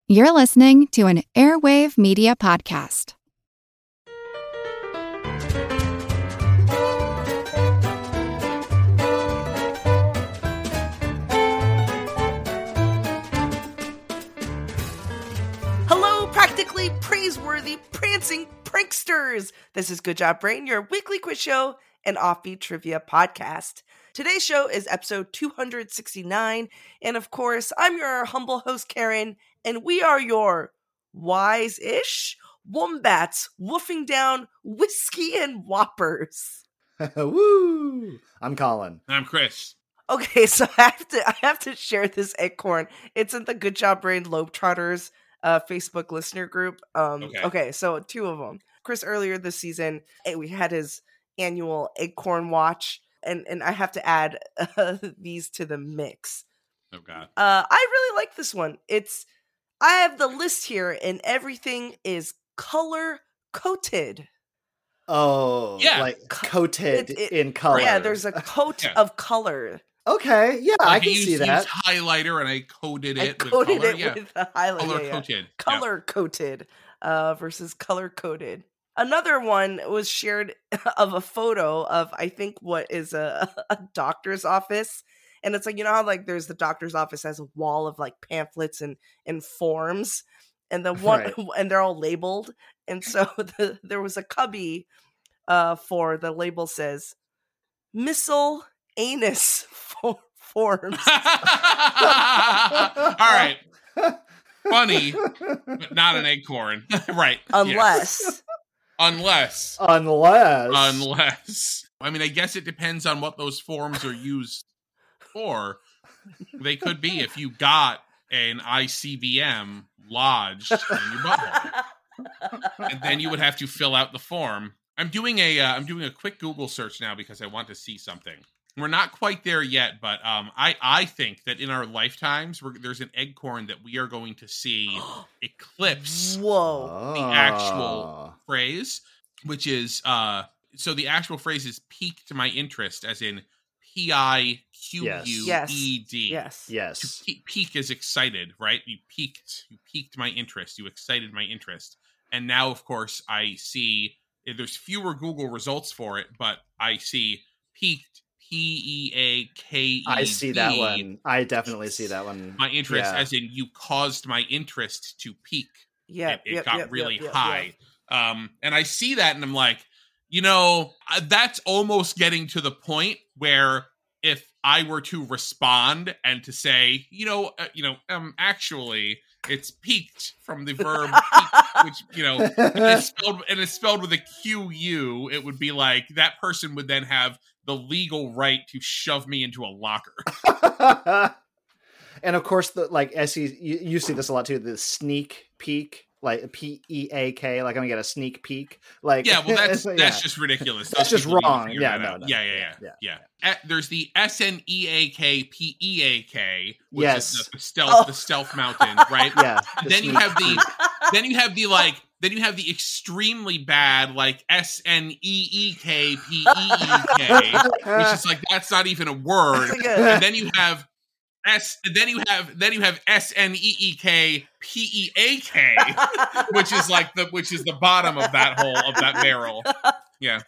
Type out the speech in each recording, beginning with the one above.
You're listening to an Airwave Media Podcast. Hello, practically praiseworthy, prancing pranksters. This is Good Job Brain, your weekly quiz show and offbeat trivia podcast. Today's show is episode 269, and of course, I'm your humble host, Karen, and we are your wise-ish wombats woofing down whiskey and whoppers. Woo! I'm Colin. I'm Chris. Okay, so I have to share this acorn. It's in the Good Job Brain Globetrotters Facebook listener group. Okay, so two of them. Chris, earlier this season, we had his annual acorn watch, and I have to add these to the mix. Oh God. I really like this one. I have the list here, and everything is color coded. Oh, Yeah. like coated in color. Yeah, there's a coat of color. Okay, yeah, I can see used that. Highlighter and I coated it I coated with it color. Yeah. with a highlight. Color yeah. coated. Color coated versus color coded. Another one was shared of a photo of, I think, what is a doctor's office. And it's like, you know how like there's the doctor's office has a wall of like pamphlets and forms, and the one Right. and they're all labeled. And so there was a cubby for the label says missile anus forms. All right. Funny, but not an acorn. Right. Unless Unless. I mean, I guess it depends on what those forms are used for. They could be if you got an ICBM lodged in your butthole. And then you would have to fill out the form. I'm doing a quick Google search now because I want to see something. We're not quite there yet, but I think that in our lifetimes, there's an acorn that we are going to see eclipse whoa. the actual phrase, which is so the actual phrase is piqued my interest, as in PIQUED. Yes. Yes. Pique is excited, right? You piqued my interest. You excited my interest. And now, of course, I see there's fewer Google results for it, but I see piqued, PEAKED. I see that one. I definitely see that one. My interest, Yeah. as in you caused my interest to peak. Yeah. It got really high. And I see that and I'm like, you know, that's almost getting to the point where if I were to respond and to say, actually, it's peaked from the verb peak, which, and it's spelled with a QU, it would be like that person would then have the legal right to shove me into a locker. And of course, you see this a lot too. The sneak peek, like PEAK, like I'm gonna get a sneak peek. Like, yeah, well, that's just ridiculous. That's just wrong. Yeah, no. Yeah. There's the SNEAK PEAK, which is the stealth mountain, right? Yeah. Then you have the extremely bad like SNEEK PEEK, which is like that's not even a word. And then you have SNEEK PEAK, which is the bottom of that barrel. Yeah.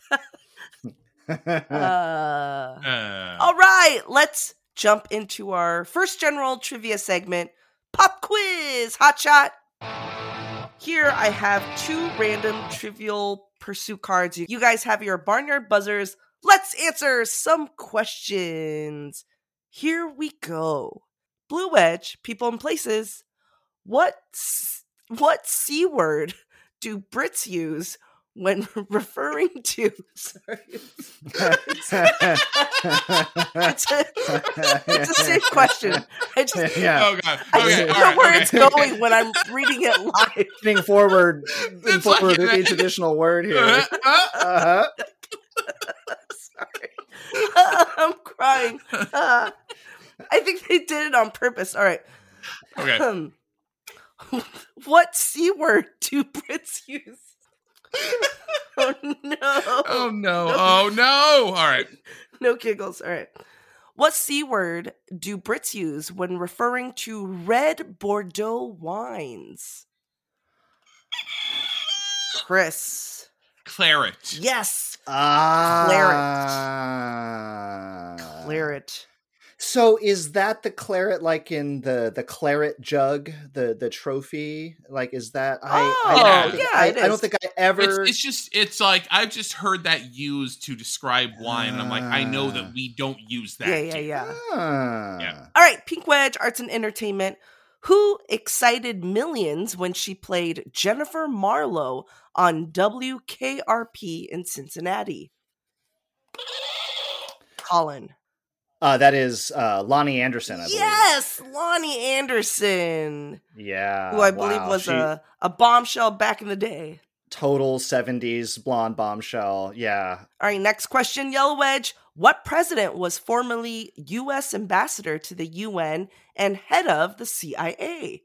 All right, let's jump into our first general trivia segment, Pop Quiz Hotshot. Here I have two random trivial pursuit cards. You guys have your barnyard buzzers. Let's answer some questions. Here we go. Blue Wedge, people and places. What C word do Brits use when referring to? Sorry. It's a safe question. Oh God. I just know where it's going when I'm reading it live. Moving forward with each additional word here. Sorry. I'm crying. I think they did it on purpose. All right. Okay. What C word do Brits use? Oh no. Oh no. All right. No giggles. All right. What C word do Brits use when referring to red Bordeaux wines? Chris. Claret. Yes. Claret. So is that the claret like in the claret jug, the trophy? Like, is that I don't think I ever. It's like I've just heard that used to describe wine, and I'm like, I know that we don't use that. Yeah. All right, Pink Wedge, arts and entertainment. Who excited millions when she played Jennifer Marlowe on WKRP in Cincinnati? Colin. That is Lonnie Anderson, I believe. Yes, Lonnie Anderson. Yeah. Who I believe was a bombshell back in the day. Total 70s blonde bombshell. Yeah. All right, next question, Yellow Wedge. What president was formerly U.S. ambassador to the UN and head of the CIA?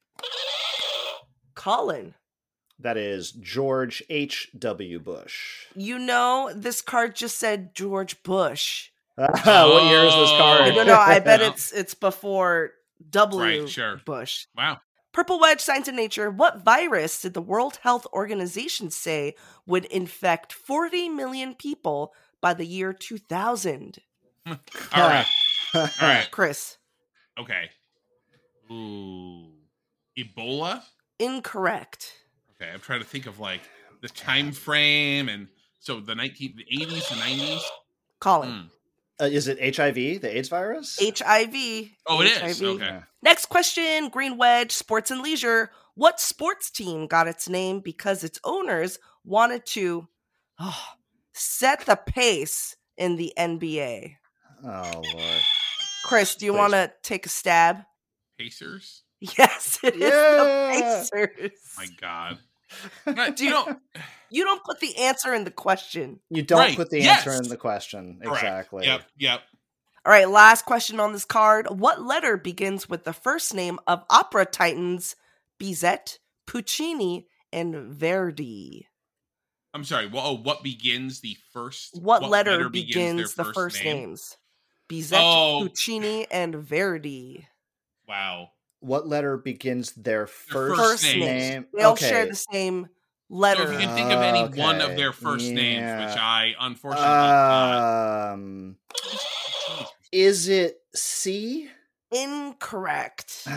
Colin. That is George H.W. Bush. You know, this card just said George Bush. What year is this card? No, I bet it's before W. Right, sure. Bush. Wow. Purple Wedge, Science and Nature. What virus did the World Health Organization say would infect 40 million people by the year 2000? All right. Chris. Okay. Ooh. Ebola? Incorrect. Okay, I'm trying to think of like the time frame, and so the 80s and 90s. Colin. Is it HIV, the AIDS virus? HIV. Oh, it HIV. is. Okay. Next question, Green Wedge, Sports and Leisure. What sports team got its name because its owners wanted to set the pace in the NBA? Oh, Lord. Chris, do you want to take a stab? Pacers? Yes, it is the Pacers. My God. You don't put the answer in the question. You don't put the answer in the question. Correct. Exactly. Yep. All right, last question on this card. What letter begins with the first name of opera titans Bizet, Puccini, and Verdi? I'm sorry. What begins the first? What letter begins the first names? Bizet, Puccini, and Verdi. Wow. What letter begins their first name? They all share the same letter. So if you can think of any one of their first names, which I unfortunately is it C? Incorrect.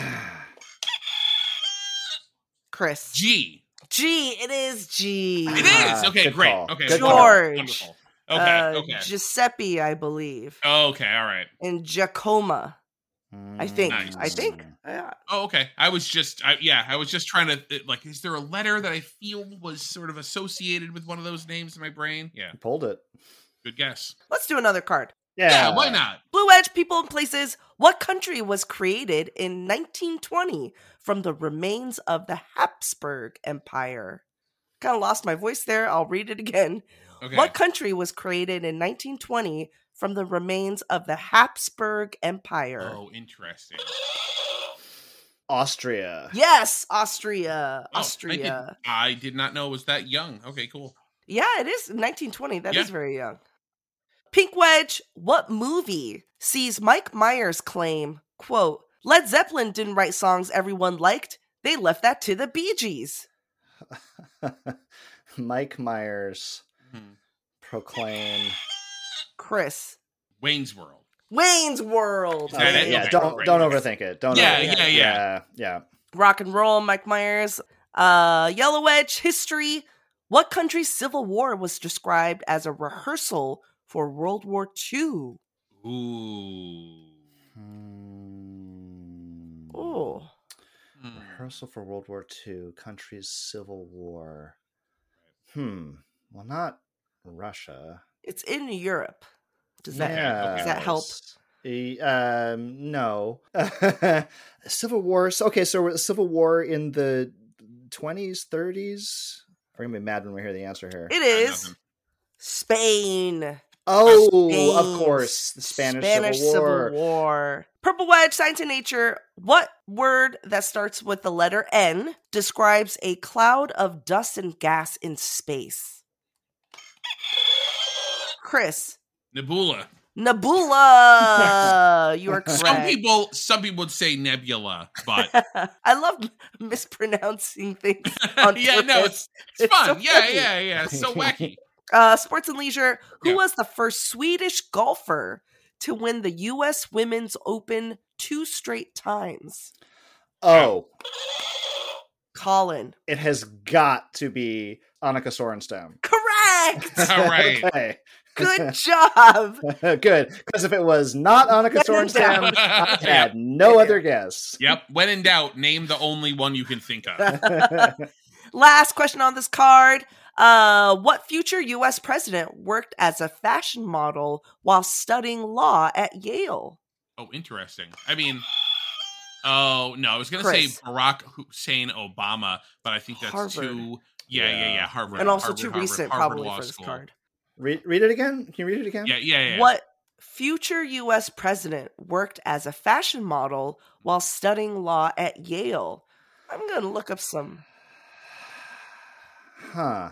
Chris. G. It is G. It is. Okay, good great. Call. Okay, Good George. Wonderful. Okay. Giuseppe, I believe. Okay, all right. And Giacomo. I think. Nice. Yeah. Oh, okay. I was just trying to like, is there a letter that I feel was sort of associated with one of those names in my brain? Yeah. You pulled it. Good guess. Let's do another card. Yeah, why not? Blue Edge, People and Places. What country was created in 1920 from the remains of the Habsburg Empire? Kind of lost my voice there. I'll read it again. Okay. What country was created in 1920 from the remains of the Habsburg Empire? Oh, interesting. Austria. Yes, Austria. Oh, Austria. I did not know it was that young. Okay, cool. Yeah, it is 1920. That is very young. Pink Wedge, what movie sees Mike Myers claim, quote, Led Zeppelin didn't write songs everyone liked. They left that to the Bee Gees. Mike Myers proclaim. Chris. Wayne's World. Wayne's World. Is that it? Yeah, Okay, don't great. overthink it. Yeah. Rock and roll, Mike Myers. Yellow Wedge, history. What country's civil war was described as a rehearsal for World War II? Ooh. Oh. Rehearsal for World War II. Country's civil war. Well, not Russia. It's in Europe. Does that help? No. Civil War. Okay, so Civil War in the 20s, 30s. We're gonna be mad when we hear the answer here. It is Spain. Oh, Spain. Of course, the Spanish Civil War. Purple Wedge, Science and Nature. What word that starts with the letter N describes a cloud of dust and gas in space? Chris. Nebula. Nebula. You are correct. Some people would say nebula, but I love mispronouncing things on yeah, purpose. no, it's fun. So yeah. It's so wacky. Sports and leisure. Who was the first Swedish golfer to win the U.S. Women's Open 2 straight times? Oh. Colin. It has got to be Annika Sorenstam. Correct! All right. Okay. Good job. Good. Because if it was not Annika Sorenstam, I had no other guess. Yep. When in doubt, name the only one you can think of. Last question on this card. What future U.S. president worked as a fashion model while studying law at Yale? Oh, interesting. I mean, oh, no, I was going to say Barack Hussein Obama, but I think that's Harvard. too... Yeah, Harvard. And also Harvard, too Harvard, recent, Harvard probably, Law for this School. card. Read it again? Can you read it again? Yeah. What future U.S. president worked as a fashion model while studying law at Yale? I'm going to look up some. Huh.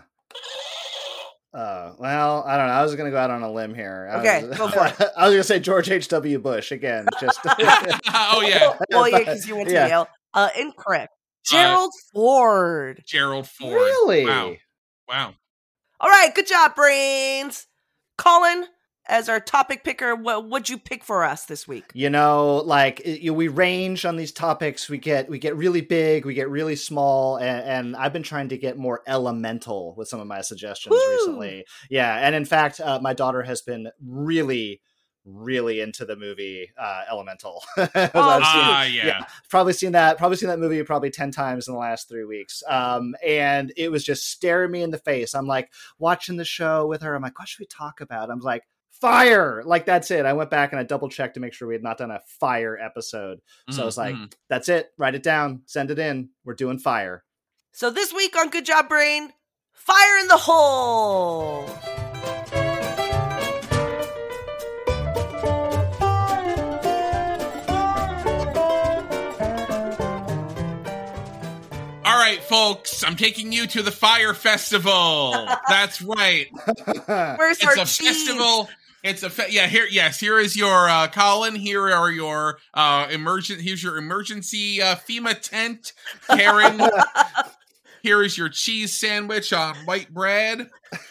Well, I don't know. I was going to go out on a limb here. Go for it. I was going to say George H.W. Bush again. Just. Oh, yeah. Well, yeah, because you went to Yale. Incorrect. Gerald Ford. Gerald Ford. Really? Wow. All right, good job, brains. Colin, as our topic picker, what'd you pick for us this week? You know, like we range on these topics. We get really big, we get really small, and I've been trying to get more elemental with some of my suggestions recently. Yeah, and in fact, my daughter has been really into the movie Elemental. Probably seen that movie probably 10 times in the last 3 weeks. And it was just staring me in the face. I'm like watching the show with her. I'm like, what should we talk about? I'm like, fire. Like, that's it. I went back and I double checked to make sure we had not done a fire episode. So I was like, that's it. Write it down. Send it in. We're doing fire. So this week on Good Job Brain, fire in the hole. All right, folks, I'm taking you to the Fire Festival. That's right. Where's our cheese? Festival. It's a here is your Colin. Here are your here's your emergency FEMA tent. Karen. Here is your cheese sandwich on white bread.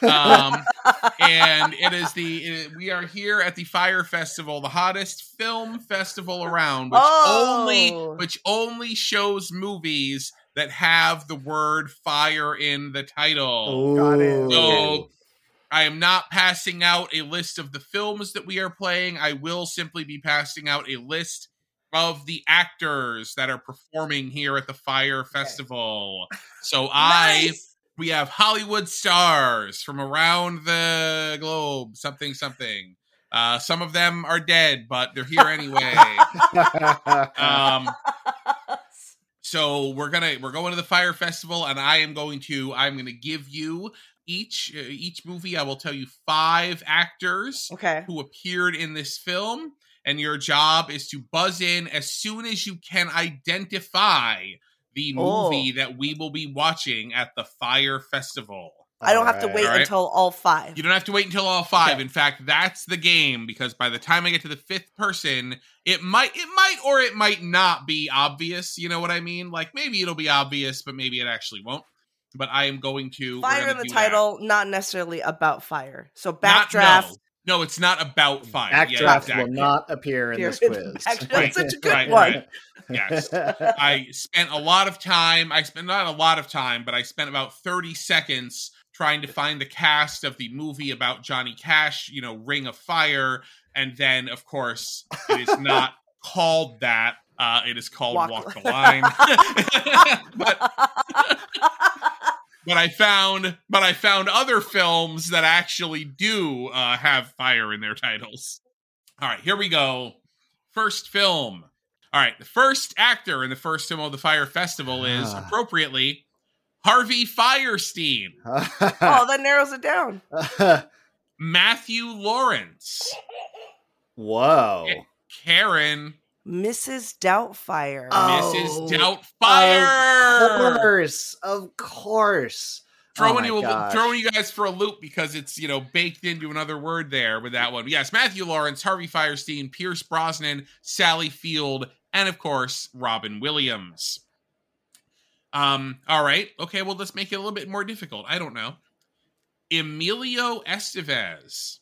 And we are here at the Fire Festival, the hottest film festival around, which only shows movies that have the word fire in the title. Got it. So I am not passing out a list of the films that we are playing. I will simply be passing out a list of the actors that are performing here at the Fire Festival. So we have Hollywood stars from around the globe, something. Some of them are dead, but they're here anyway. So we're going to the Fire Festival, and I'm going to give you each movie. I will tell you 5 actors who appeared in this film, and your job is to buzz in as soon as you can identify the movie that we will be watching at the Fire Festival. I don't have to wait until all 5. You don't have to wait until all 5. Okay. In fact, that's the game, because by the time I get to the 5th person, it might or it might not be obvious. You know what I mean? Like, maybe it'll be obvious, but maybe it actually won't. But I am going to... Fire in the title, not necessarily about fire. So Backdraft... No, it's not about fire. Backdraft will not appear in this quiz. That's such a good one. Right. Yes. I spent not a lot of time, but I spent about 30 seconds trying to find the cast of the movie about Johnny Cash, Ring of Fire. And then, of course, it is not called that. It is called Walk the Line. But I found other films that actually do have fire in their titles. All right, here we go. First film. All right, the first actor in the first film of the Fire Festival is, appropriately, Harvey Fierstein. Oh, that narrows it down. Matthew Lawrence. Whoa. Karen. Mrs. Doubtfire. Mrs. Doubtfire. Of course. throwing you guys for a loop because it's, baked into another word there with that one. But yes, Matthew Lawrence, Harvey Fierstein, Pierce Brosnan, Sally Field, and of course, Robin Williams. All right. Okay, well, let's make it a little bit more difficult. I don't know. Emilio Estevez.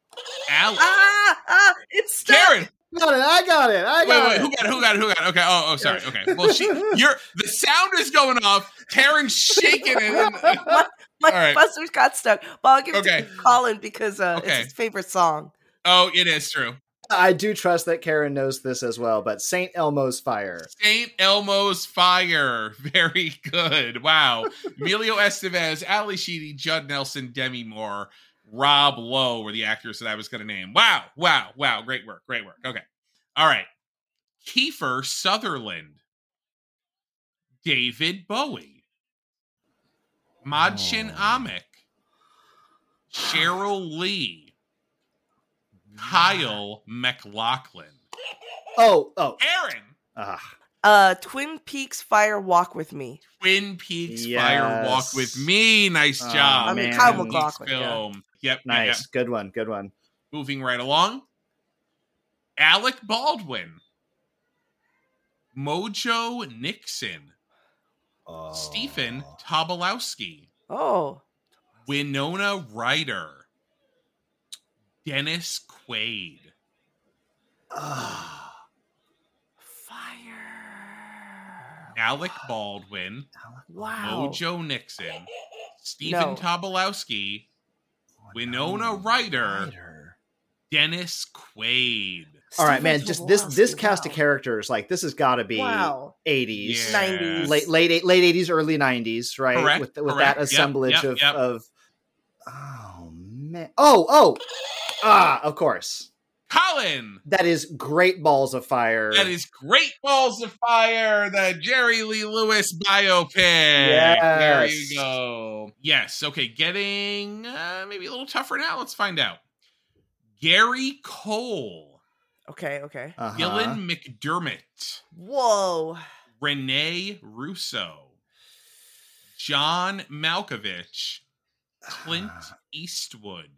It's stuck. Karen. I got it. Wait, who got it? Okay. Oh, sorry. Okay. Well, the sound is going off. Karen's shaking it. My buzzers got stuck. But I'll give it to Colin because it's his favorite song. Oh, it is true. I do trust that Karen knows this as well, but St. Elmo's Fire. St. Elmo's Fire. Very good. Wow. Emilio Estevez, Ali Sheedy, Judd Nelson, Demi Moore, Rob Lowe were the actors that I was going to name. Wow. Great work. Okay. All right. Kiefer Sutherland. David Bowie. Madchen Amick. Cheryl Lee. Kyle MacLachlan. Oh. Aaron. Twin Peaks Fire Walk With Me. Twin Peaks Fire Walk With Me. Nice job. Kyle MacLachlan. Film. Yep. Nice. Yep. Good one. Moving right along. Alec Baldwin. Mojo Nixon. Stephen Tobolowsky. Oh. Winona Ryder. Dennis Quaid. Fire. Alec Baldwin. Wow. Mojo Nixon. Stephen Tobolowsky. Winona Ryder. Dennis Quaid. All right, man. Just this cast of characters, like this has got to be 80s, 90s, late 80s, early 90s, right? Correct. With that assemblage of. Oh man. Of course. Colin. That is Great Balls of Fire. That is Great Balls of Fire, the Jerry Lee Lewis biopic. Yes. There you go. Yes. Okay. Getting maybe a little tougher now. Let's find out. Gary Cole. Okay. Dylan McDermott. Whoa. Renee Russo. John Malkovich. Clint Eastwood.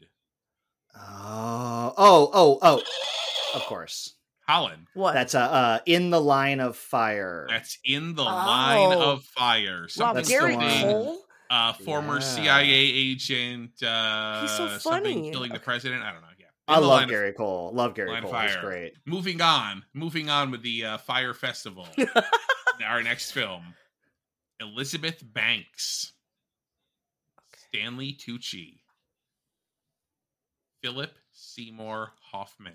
Oh. Of course. Colin. What? That's In the Line of Fire. That's In the Line of Fire. Wow, Gary Cole? Former CIA agent. He's so funny. Killing the president. I don't know. Yeah. I love Gary Cole. He's great. Moving on with the Fire Festival. Our next film. Elizabeth Banks. Stanley Tucci. Philip Seymour Hoffman.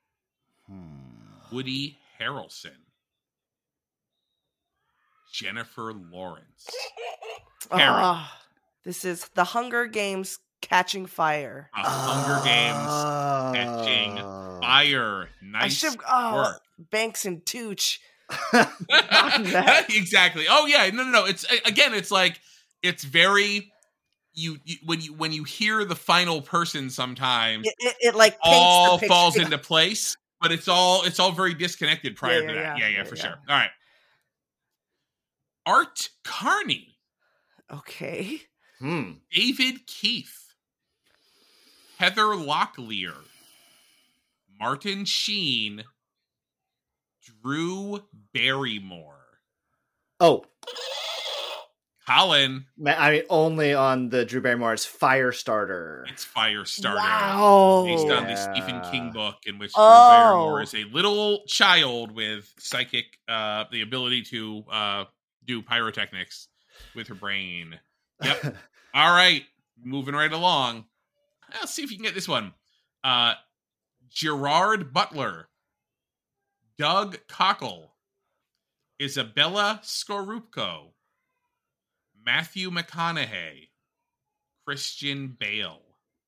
Woody Harrelson. Jennifer Lawrence. This is The Hunger Games Catching Fire. Hunger Games Catching Fire. Nice work. Banks and Tooch. Exactly. Oh yeah. No. It's like it's very. When you hear the final person, sometimes it like all falls into place, but it's all very disconnected prior to that. Yeah, for sure. All right. Art Carney. Okay. David Keith. Heather Locklear. Martin Sheen. Drew Barrymore. Oh. Colin. I mean, only on the Drew Barrymore's Firestarter. It's Firestarter. Wow. Based on the Stephen King book in which Drew Barrymore is a little child with psychic, the ability to do pyrotechnics with her brain. Yep. All right. Moving right along. Let's see if you can get this one. Gerard Butler. Doug Cockle. Isabella Scorupco. Matthew McConaughey. Christian Bale.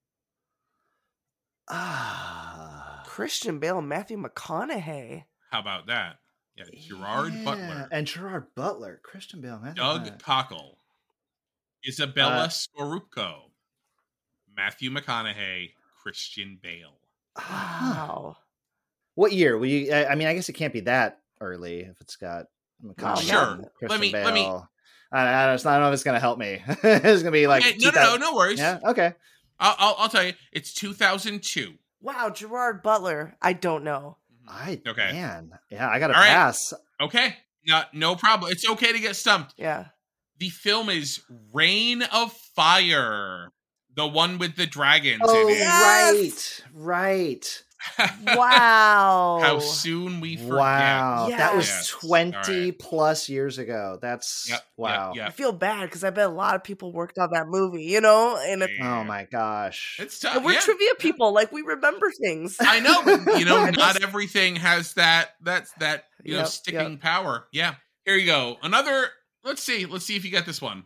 Christian Bale and Matthew McConaughey. How about that? Yeah, Gerard Butler. And Gerard Butler. Christian Bale. Doug Cockle. Isabella Scorupco. Matthew McConaughey. Christian Bale. Wow. What year? I mean, I guess it can't be that early if it's got McConaughey. Sure. Christian Bale. I don't know if it's gonna help me. It's gonna be like no worries. Yeah, okay. I'll tell you. It's 2002. Wow, Gerard Butler. I don't know. Man. Yeah, I gotta pass. Okay. No problem. It's okay to get stumped. Yeah. The film is Reign of Fire. The one with the dragons in it. Yes! Right. Wow. How soon we forget. Wow. Yes. That was Yes. 20 plus years ago. That's wow. I feel bad because I bet a lot of people worked on that movie, you know? And Oh my gosh. It's tough. and we're trivia people. Like, we remember things. I know, but, not just- everything has that sticking power. Yeah. Here you go. Another, let's see if you get this one.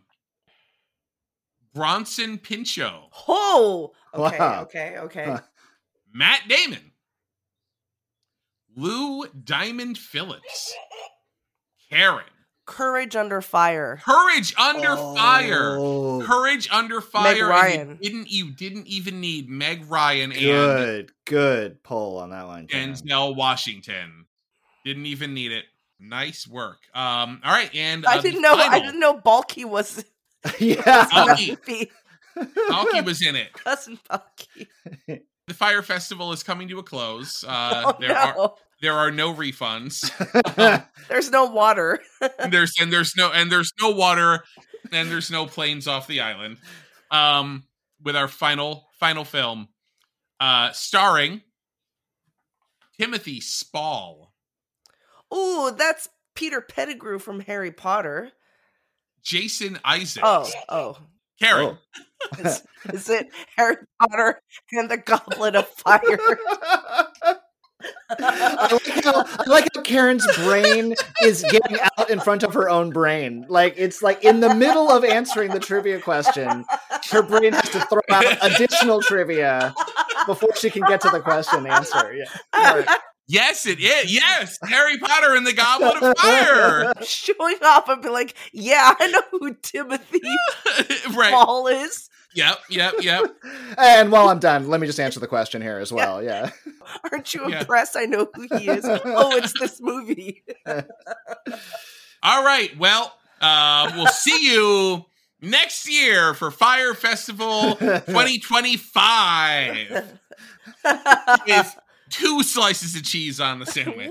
Bronson Pinchot. Oh! Okay, Wow. okay. Huh. Matt Damon. Lou Diamond Phillips. Karen. Courage Under Fire. Courage Under Fire. Oh, Courage Under Fire. Meg Ryan. And you didn't even need Meg Ryan and good pull on that one. Karen. Denzel Washington. Didn't even need it. Nice work. All right, and I didn't know Balky was Yeah. Balky was in it. Cousin Balky. The Fire Festival is coming to a close. No. There are no refunds. There's no water. There's no water, and there's no planes off the island. With our final film, starring Timothy Spall. Ooh, that's Peter Pettigrew from Harry Potter. Jason Isaacs. Oh. Karen. Is it Harry Potter and the Goblet of Fire? I like how Karen's brain is getting out in front of her own brain. Like, it's like in the middle of answering the trivia question, her brain has to throw out additional trivia before she can get to the question answer. Yeah. Right. Yes, it is. Yes, Harry Potter and the Goblet of Fire. Showing off and be like, yeah, I know who Timothy Spall is. Yep. And while I'm done, let me just answer the question here as well. Yeah. Aren't you impressed? I know who he is. Oh, it's this movie. All right. Well, we'll see you next year for Fire Festival 2025 with 2 slices of cheese on the sandwich.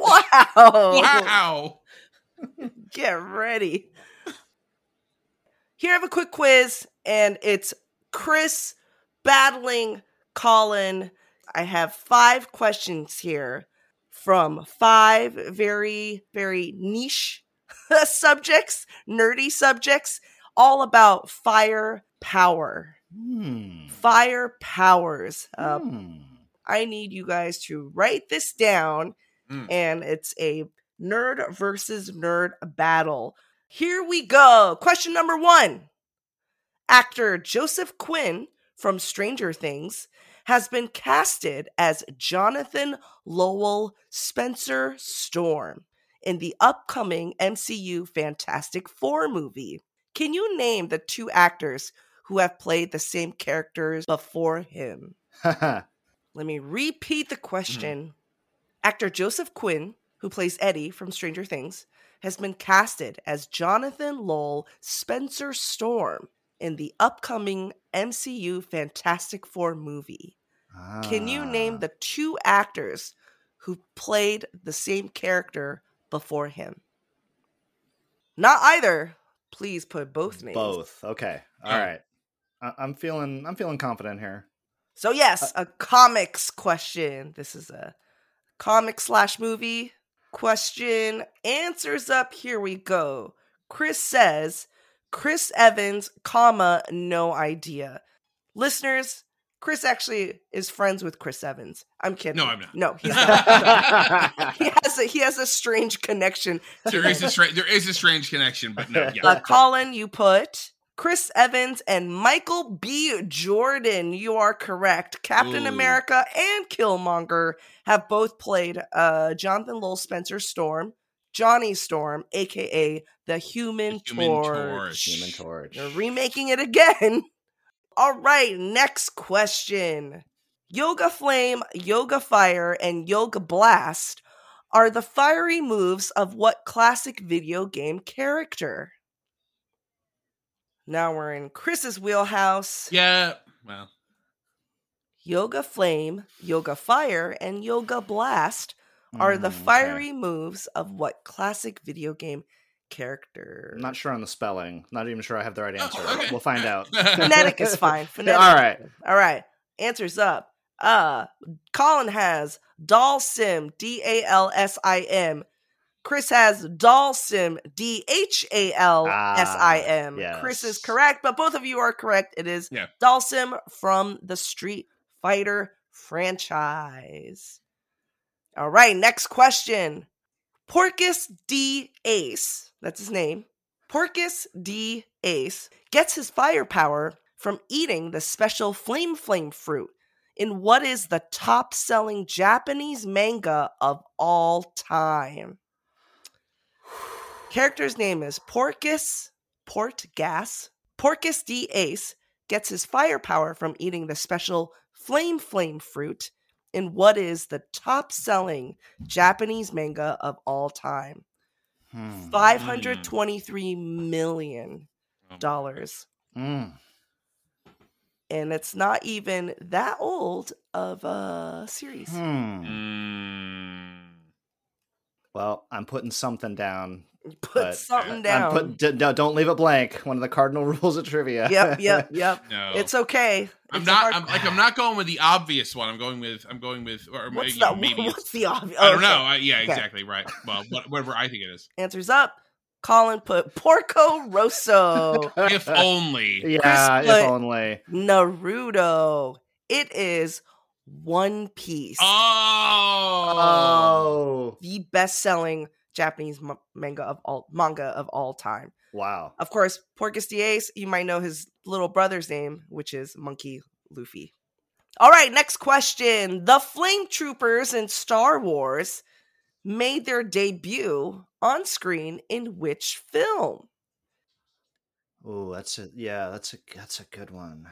Wow. Get ready. Here I have a quick quiz, and it's Chris battling Colin. I have 5 questions here from 5 very, very niche subjects, nerdy subjects, all about fire power. Fire powers. I need you guys to write this down, and it's a nerd versus nerd battle. Here we go. Question number 1. Actor Joseph Quinn from Stranger Things has been casted as Jonathan Lowell Spencer Storm in the upcoming MCU Fantastic Four movie. Can you name the 2 actors who have played the same characters before him? Let me repeat the question. Actor Joseph Quinn, who plays Eddie from Stranger Things, has been casted as Jonathan Lowell Spencer Storm in the upcoming MCU Fantastic Four movie. Can you name the 2 actors who played the same character before him? Not either. Please put both names. Both. Okay. All right. I'm feeling confident here. So yes, a comics question. This is a comic/movie question. Answers up. Here we go. Chris says, Chris Evans, no idea. Listeners, Chris actually is friends with Chris Evans. I'm kidding. No, I'm not. No, he's not. He has a strange connection. There is a strange connection, but no. Yeah. Colin, you put Chris Evans and Michael B. Jordan. You are correct. Captain America and Killmonger have both played Jonathan Lowell Spencer Storm, Johnny Storm, a.k.a. the Human Torch. Human Torch. They're remaking it again. All right, next question. Yoga Flame, Yoga Fire, and Yoga Blast are the fiery moves of what classic video game character? Now we're in Chris's wheelhouse. Yeah. Well. Yoga Flame, Yoga Fire, and Yoga Blast are the fiery moves of what classic video game character? I'm not sure on the spelling. Not even sure I have the right answer. Okay. We'll find out. Phonetic is fine. Phonetic. All right. Answers up. Colin has Dalsim, Dalsim. Chris has Dalsim, Dhalsim. Yes. Chris is correct, but both of you are correct. It is Dalsim from the Street Fighter franchise. All right, next question. Porcus D. Ace, that's his name. Porcus D. Ace gets his firepower from eating the special flame fruit in what is the top-selling Japanese manga of all time. Character's name is Porcus D. Ace gets his firepower from eating the special flame fruit in what is the top-selling Japanese manga of all time. $523 million. And it's not even that old of a series. Well, I'm putting something down. Put something down. Don't leave it blank. One of the cardinal rules of trivia. Yep. No. It's okay. I'm not going with the obvious one. I'm going with or what's maybe what's the obvious? I don't know. Exactly right. Well, whatever I think it is. Answers up. Colin put Porco Rosso. If only. Yeah, if only. Naruto. It is One Piece. Oh. The best-selling Japanese manga of all time. Wow. Of course, Porcus D. Ace, you might know his little brother's name, which is Monkey Luffy. All right, next question. The Flame Troopers in Star Wars made their debut on screen in which film? Oh, that's a good one.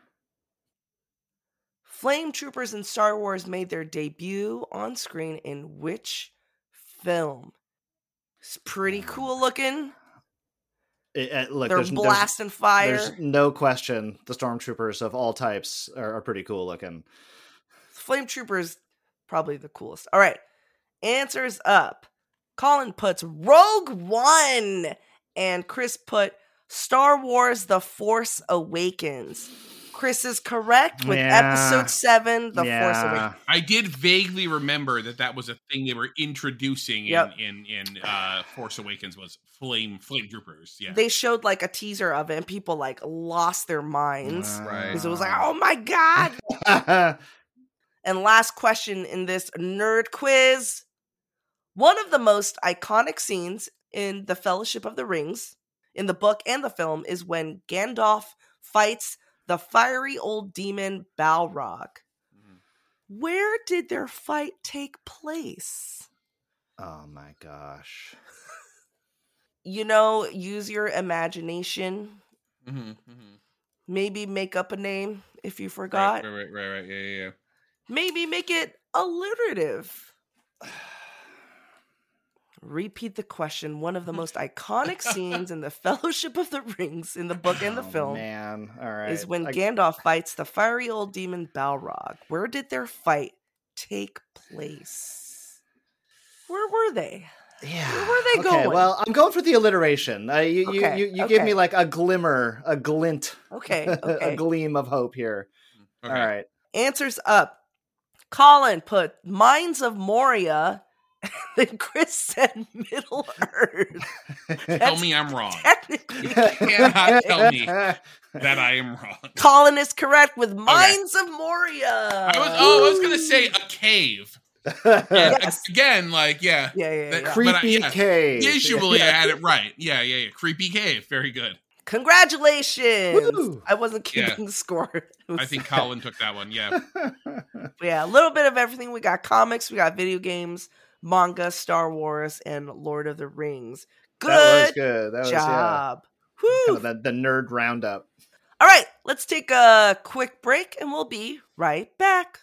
Flame Troopers in Star Wars made their debut on screen in which film? It's pretty cool looking. Look, they're blasting fire. There's no question the stormtroopers of all types are pretty cool looking. Flame Troopers, probably the coolest. All right. Answers up. Colin puts Rogue One. And Chris put Star Wars The Force Awakens. Chris is correct with episode 7, The Force Awakens. I did vaguely remember that was a thing they were introducing in Force Awakens was flame troopers. Yeah, they showed like a teaser of it, and people like lost their minds because it was like, Right. oh my god! And last question in this nerd quiz: one of the most iconic scenes in the Fellowship of the Rings, in the book and the film, is when Gandalf fights the fiery old demon Balrog. Where did their fight take place? Oh my gosh. Use your imagination. Mm-hmm. Maybe make up a name if you forgot. Right. Yeah. Maybe make it alliterative. Repeat the question. One of the most iconic scenes in the Fellowship of the Rings, in the book and the film, man. All right. is when Gandalf fights the fiery old demon Balrog. Where did their fight take place? Where were they? Yeah. Where were they going? Well, I'm going for the alliteration. You give me like a glimmer, a glint. Okay. A gleam of hope here. Okay. All right. Answers up. Colin put Mines of Moria. Then Chris said Middle Earth. Tell me I'm wrong. Technically, You cannot tell me that I am wrong. Colin is correct with Mines of Moria. I was gonna say a cave. Yes. Again, Yeah. Creepy cave. Visually, I had it right. Yeah. Creepy cave. Very good. Congratulations. Woo. I wasn't keeping the score. I think Colin took that one. Yeah. Yeah, a little bit of everything. We got comics, we got video games, manga, Star Wars, and Lord of the Rings. That was good. That was job. Kind of the nerd roundup. All right, let's take a quick break and we'll be right back.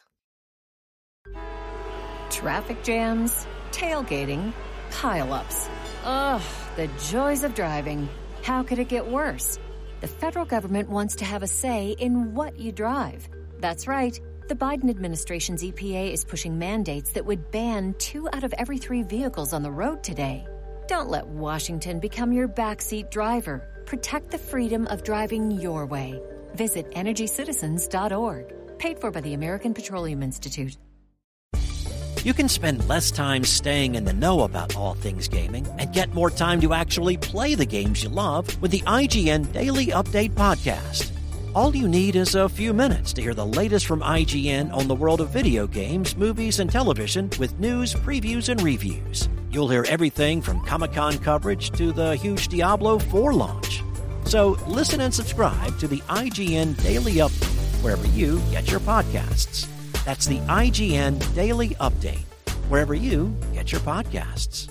Traffic jams, tailgating, pileups. Ugh, the joys of driving. How could it get worse? the federal government wants to have a say in what you drive. That's right. The Biden administration's EPA is pushing mandates that would ban 2 out of every 3 vehicles on the road today. Don't let Washington become your backseat driver. Protect the freedom of driving your way. Visit EnergyCitizens.org. Paid for by the American Petroleum Institute. You can spend less time staying in the know about all things gaming and get more time to actually play the games you love with the IGN Daily Update podcast. All you need is a few minutes to hear the latest from IGN on the world of video games, movies, and television with news, previews, and reviews. You'll hear everything from Comic-Con coverage to the huge Diablo 4 launch. So listen and subscribe to the IGN Daily Update wherever you get your podcasts. That's the IGN Daily Update, wherever you get your podcasts.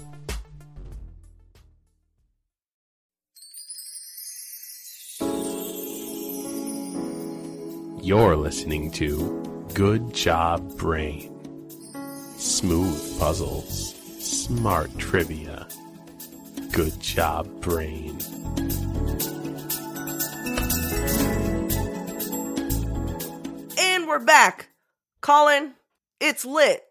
You're listening to Good Job Brain. Smooth puzzles, smart trivia. Good Job Brain. And we're back. Colin, it's lit.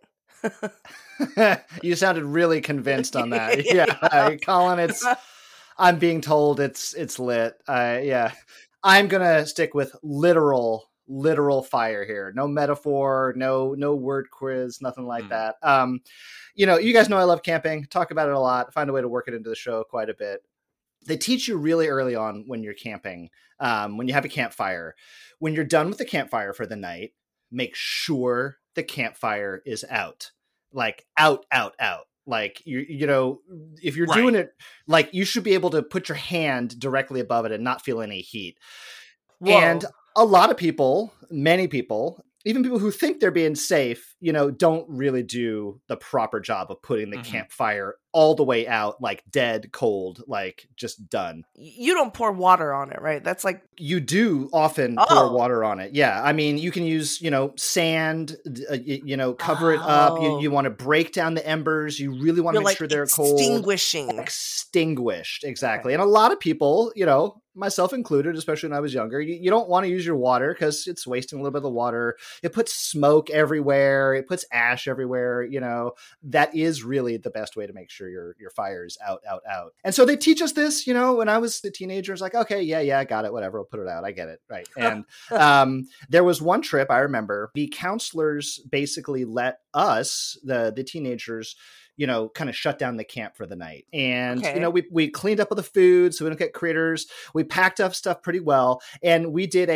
You sounded really convinced on that. Yeah, Colin, I'm being told it's lit. Yeah, I'm gonna stick with literal fire here. No metaphor, no word quiz, nothing like that. You guys know I love camping. Talk about it a lot. Find a way to work it into the show quite a bit. They teach you really early on when you're camping, when you have a campfire, when you're done with the campfire for the night, make sure the campfire is out, like out. Like if you're doing it, like you should be able to put your hand directly above it and not feel any heat. Whoa. And a lot of people, many people, even people who think they're being safe, don't really do the proper job of putting the campfire all the way out, like dead cold, like just done. You don't pour water on it, right? That's like... You do often pour water on it. Yeah. I mean, you can use, sand, cover it up. You want to break down the embers. You really want to make sure they're cold. Extinguished. Exactly. Okay. And a lot of people, myself included, especially when I was younger, you don't want to use your water because it's wasting a little bit of the water. It puts smoke everywhere. It puts ash everywhere. That is really the best way to make sure your fire is out. And so they teach us this, when I was a teenager, it's like, okay, yeah, I got it. Whatever. I'll put it out. I get it. Right. And there was one trip I remember the counselors basically let us, the teenagers, kind of shut down the camp for the night. And, we cleaned up all the food so we don't get critters. We packed up stuff pretty well. And we did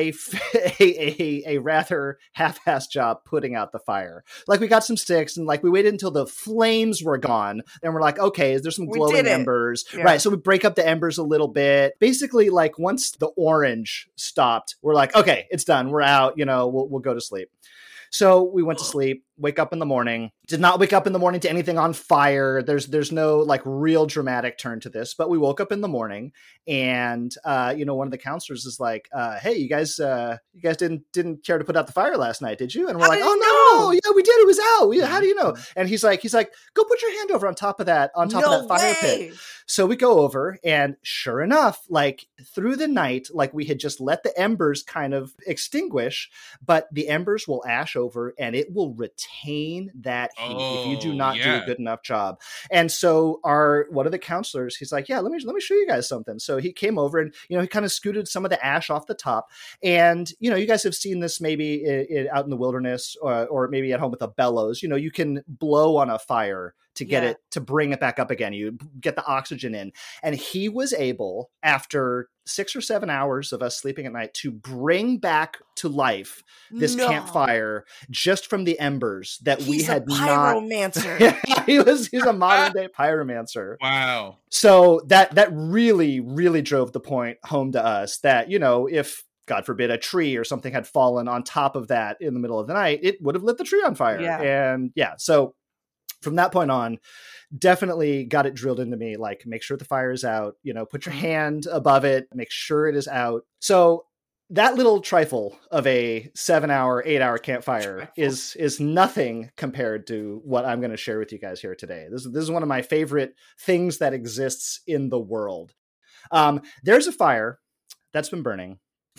a rather half-assed job putting out the fire. Like we got some sticks and like we waited until the flames were gone. And we're like, okay, is there some glowing embers? Yeah. Right. So we break up the embers a little bit. Basically, like once the orange stopped, we're like, okay, it's done. We're out. We'll go to sleep. So we went to sleep, wake up in the morning, did not wake up in the morning to anything on fire. There's no like real dramatic turn to this, but we woke up in the morning and, one of the counselors is like, hey, you guys didn't care to put out the fire last night, did you? And we're like, oh no, yeah, we did. It was out. How do you know? And he's like, go put your hand over on top of that fire pit. So we go over and sure enough, like through the night, like we had just let the embers kind of extinguish, but the embers will ash over and it will retain that heat if you do not do a good enough job. And so one of the counselors, he's like, yeah, let me show you guys something. So he came over and, he kind of scooted some of the ash off the top. And, you guys have seen this maybe out in the wilderness or maybe at home with a bellows, you can blow on a fire to get it, to bring it back up again. You get the oxygen in. And he was able, after 6 or 7 hours of us sleeping at night, to bring back to life this campfire just from the embers that we had pyromancer. He's a modern day pyromancer. Wow. So that really, really drove the point home to us that, if God forbid a tree or something had fallen on top of that in the middle of the night, it would have lit the tree on fire. Yeah. And so from that point on, definitely got it drilled into me, like make sure the fire is out, put your hand above it, make sure it is out. So that little trifle of a 7-hour, 8-hour campfire is nothing compared to what I'm going to share with you guys here today. This is one of my favorite things that exists in the world. There's a fire That's been burning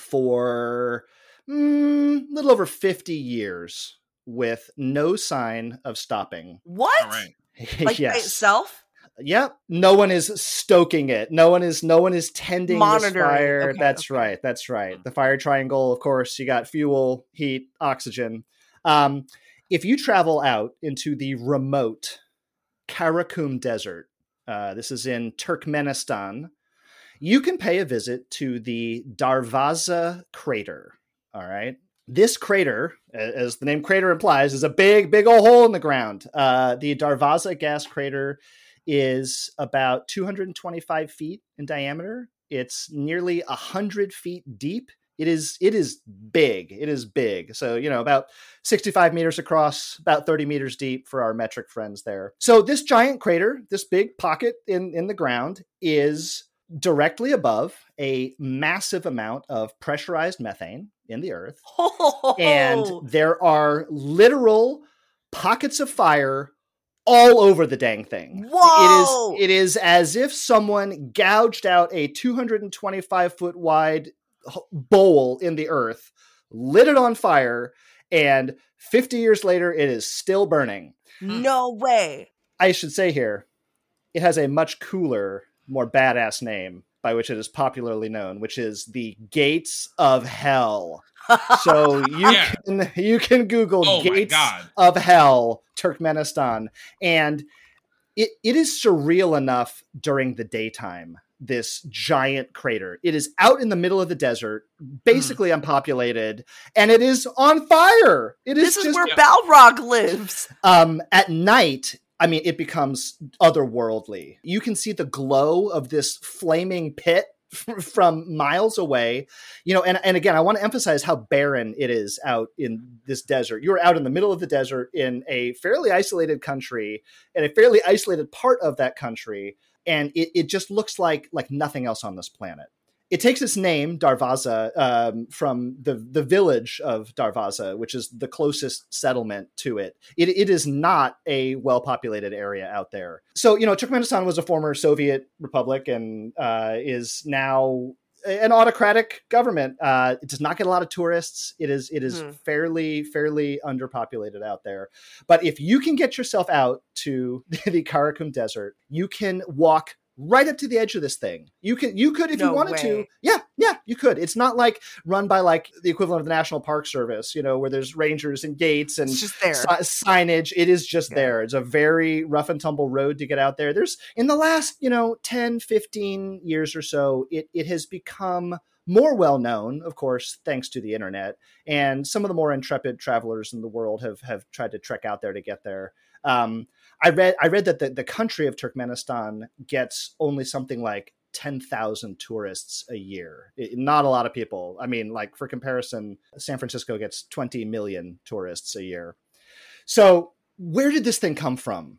for a little over 50 years with no sign of stopping. What? All right. Like by itself? Yep. No one is stoking it. No one is tending this fire. Okay, That's right. The fire triangle, of course, you got fuel, heat, oxygen. If you travel out into the remote Karakum Desert, this is in Turkmenistan, you can pay a visit to the Darvaza crater. All right. This crater, as the name crater implies, is a big old hole in the ground. The Darvaza gas crater is about 225 feet in diameter. It's nearly 100 feet deep. It is big. It is big. So, about 65 meters across, about 30 meters deep for our metric friends there. So this giant crater, this big pocket in the ground, is directly above a massive amount of pressurized methane in the earth. And there are literal pockets of fire all over the dang thing. Whoa! It is as if someone gouged out a 225-foot wide bowl in the earth, lit it on fire, and 50 years later, it is still burning. No way. I should say here, it has a much cooler, more badass name by which it is popularly known, which is the Gates of Hell. So you can Google Gates of Hell, Turkmenistan, and it is surreal enough during the daytime. This giant crater. It is out in the middle of the desert, basically unpopulated, and it is on fire. This is where Balrog lives. At night, I mean, it becomes otherworldly. You can see the glow of this flaming pit from miles away, and again, I want to emphasize how barren it is out in this desert. You're out in the middle of the desert in a fairly isolated country, and a fairly isolated part of that country, and it just looks like nothing else on this planet. It takes its name, Darvaza, from the village of Darvaza, which is the closest settlement to it. It is not a well-populated area out there. So, Turkmenistan was a former Soviet republic and is now an autocratic government. It does not get a lot of tourists. It is fairly underpopulated out there. But if you can get yourself out to the Karakum Desert, you can walk right up to the edge of this thing. You could, if you wanted to. Yeah, you could. It's not run by the equivalent of the National Park Service, where there's rangers and gates and just there. Signage. It is just there. It's a very rough and tumble road to get out there. There's in the last, 10, 15 years or so, it has become more well-known, of course, thanks to the internet. And some of the more intrepid travelers in the world have tried to trek out there to get there. I read that the country of Turkmenistan gets only something like 10,000 tourists a year. Not a lot of people. I mean, for comparison, San Francisco gets 20 million tourists a year. So where did this thing come from?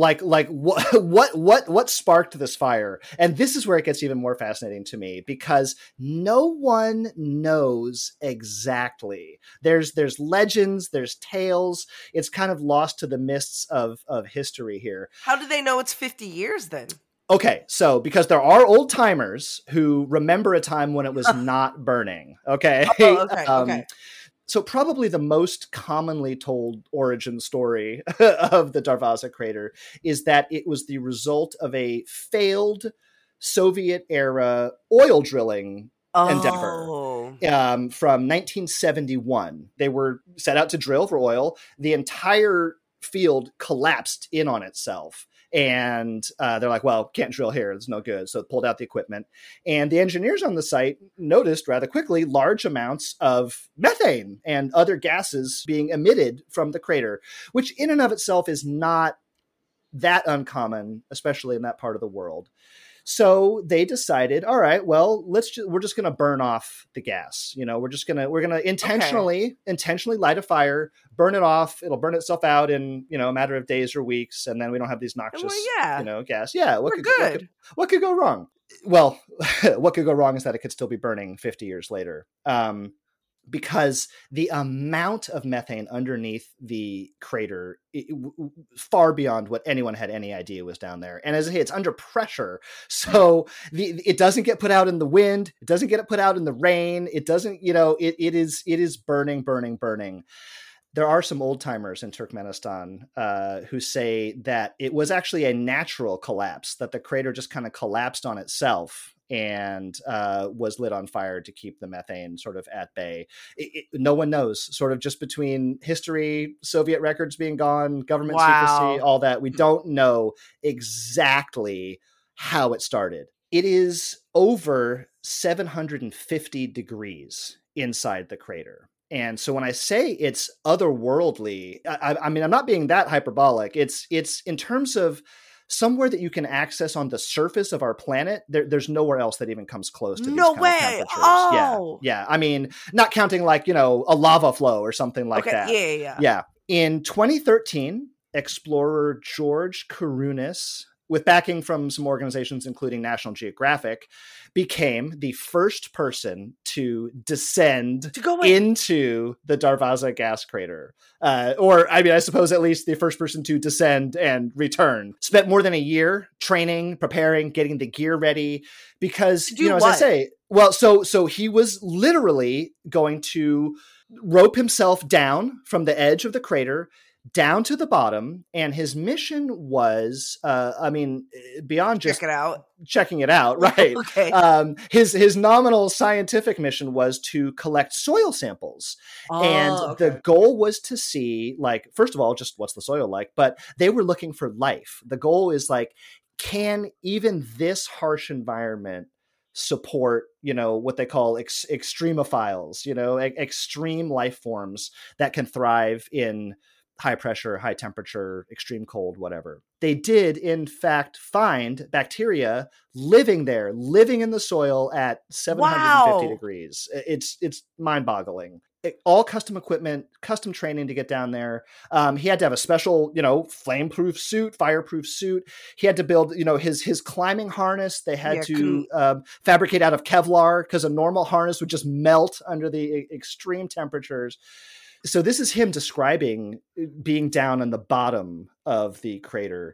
What sparked this fire? And this is where it gets even more fascinating to me, because no one knows exactly. There's legends, there's tales. It's kind of lost to the mists of history here. How do they know it's 50 years then? Okay, so because there are old timers who remember a time when it was not burning. Okay. Okay. So probably the most commonly told origin story of the Darvaza crater is that it was the result of a failed Soviet-era oil drilling endeavor from 1971. They were set out to drill for oil. The entire field collapsed in on itself. And they're like, well, can't drill here. It's no good. So pulled out the equipment. And the engineers on the site noticed rather quickly large amounts of methane and other gases being emitted from the crater, which in and of itself is not that uncommon, especially in that part of the world. So they decided, all right, well, we're just going to burn off the gas. We're going to intentionally light a fire, burn it off. It'll burn itself out in, a matter of days or weeks. And then we don't have these noxious, gas. Yeah. What could go wrong? Well, what could go wrong is that it could still be burning 50 years later. because the amount of methane underneath the crater, far beyond what anyone had any idea was down there. And as I say, it's under pressure. So it doesn't get put out in the wind. It doesn't get put out in the rain. It doesn't, it is burning, burning, burning. There are some old timers in Turkmenistan who say that it was actually a natural collapse, that the crater just kind of collapsed on itself and was lit on fire to keep the methane sort of at bay. No one knows, sort of just between history, Soviet records being gone, government secrecy, all that. We don't know exactly how it started. It is over 750 degrees inside the crater. And so when I say it's otherworldly, I mean, I'm not being that hyperbolic. It's in terms of somewhere that you can access on the surface of our planet. There's nowhere else that even comes close to these kind of temperatures. Oh, yeah. I mean, not counting like, a lava flow or something like that. Yeah. In 2013, explorer George Kourounis, with backing from some organizations, including National Geographic, became the first person to descend into the Darvaza gas crater. I suppose at least the first person to descend and return. Spent more than a year training, preparing, getting the gear ready, because, as I say, well, so he was literally going to rope himself down from the edge of the crater down to the bottom, and his mission was, beyond just checking it out, right? Okay. His nominal scientific mission was to collect soil samples, the goal was to see, like, first of all, just what's the soil like, but they were looking for life. The goal is like, can even this harsh environment support, what they call extremophiles, extreme life forms that can thrive in high pressure, high temperature, extreme cold, whatever. They did, in fact, find bacteria living in the soil at 750 degrees. It's mind-boggling. All custom equipment, custom training to get down there. He had to have a special, flame-proof suit, fireproof suit. He had to build, his climbing harness. They had to fabricate out of Kevlar, because a normal harness would just melt under the extreme temperatures. So this is him describing being down on the bottom of the crater.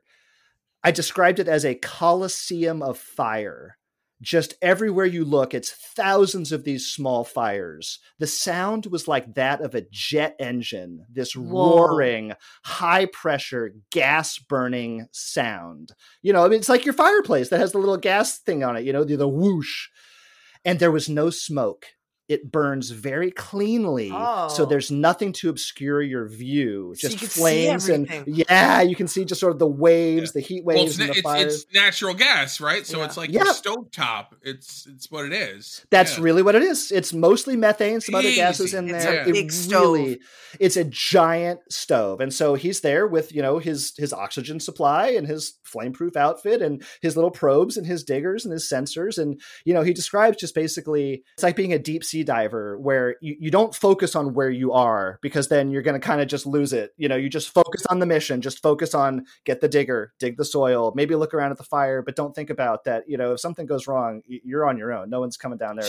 I described it as a coliseum of fire. Just everywhere you look, it's thousands of these small fires. The sound was like that of a jet engine, this roaring, high-pressure, gas-burning sound. It's like your fireplace that has the little gas thing on it, the whoosh. And there was no smoke. It burns very cleanly, so there's nothing to obscure your view. Just flames, and you can see just sort of the waves, the heat waves, and the fires. It's natural gas, right? So it's like your stovetop. It's what it is. That's really what it is. It's mostly methane, some other gases in there. It's a big stove. It's a giant stove, and so he's there with his oxygen supply and his flameproof outfit and his little probes and his diggers and his sensors, and he describes just basically it's like being a deep sea diver, where you don't focus on where you are, because then you're going to kind of just lose it. You just focus on the mission, just focus on get the digger, dig the soil, maybe look around at the fire, but don't think about that. If something goes wrong, you're on your own. No one's coming down there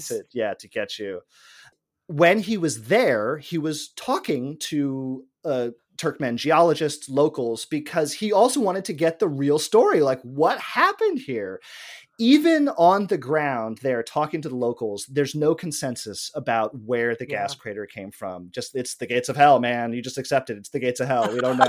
to get you. When he was there, he was talking to Turkmen geologists, locals, because he also wanted to get the real story, like what happened here. Even on the ground there, talking to the locals, there's no consensus about where the gas crater came from. Just, it's the gates of hell, man. You just accept it. It's the gates of hell. We don't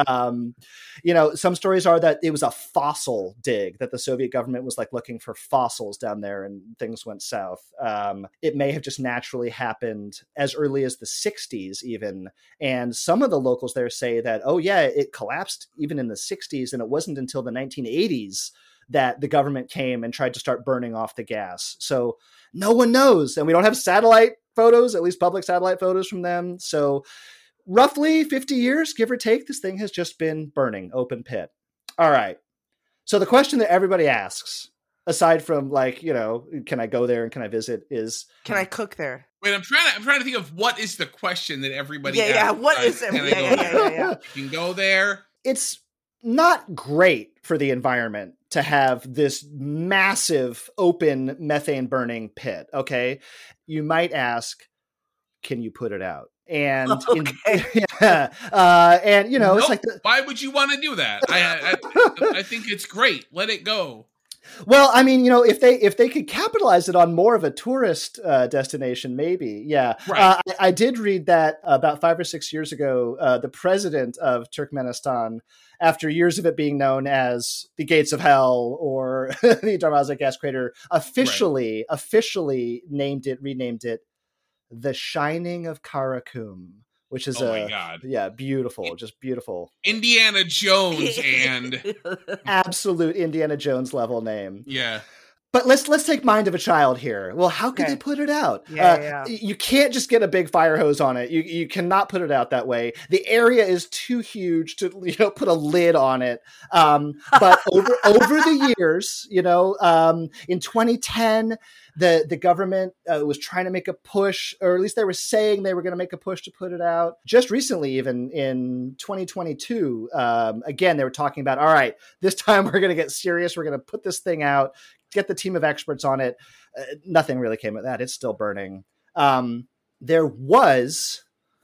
know. Some stories are that it was a fossil dig, that the Soviet government was like looking for fossils down there and things went south. It may have just naturally happened as early as the 60s even. And some of the locals there say that, it collapsed even in the 60s. And it wasn't until the 1980s that the government came and tried to start burning off the gas. So no one knows. And we don't have satellite photos, at least public satellite photos from them. So roughly 50 years, give or take, this thing has just been burning, open pit. All right. So the question that everybody asks, aside from can I go there and can I visit, is can I cook there? Wait, I'm trying to think of what is the question that everybody asks. Yeah, what is it? Yeah. You can go there. It's not great for the environment to have this massive open methane burning pit. Okay. You might ask, can you put it out? And and you know, it's like why would you want to do that? I think it's great. Let it go. Well, I mean, you know, if they could capitalize it on more of a tourist destination, maybe, yeah. Right. I did read that about 5 or 6 years ago, the president of Turkmenistan, after years of it being known as the Gates of Hell or the Darvaza gas crater, officially renamed it the Shining of Karakum, which is my God. Yeah, beautiful, just beautiful. Indiana Jones and absolute Indiana Jones level name. Yeah. But let's take Mind of a Child here. Well, how could they put it out? You can't just get a big fire hose on it. You cannot put it out that way. The area is too huge to put a lid on it. But over the years, in 2010, the government was trying to make a push, or at least they were saying they were going to make a push to put it out. Just recently, even in 2022, again, they were talking about, all right, this time we're going to get serious. We're going to put this thing out, get the team of experts on it. Nothing really came of that. It's still burning. There was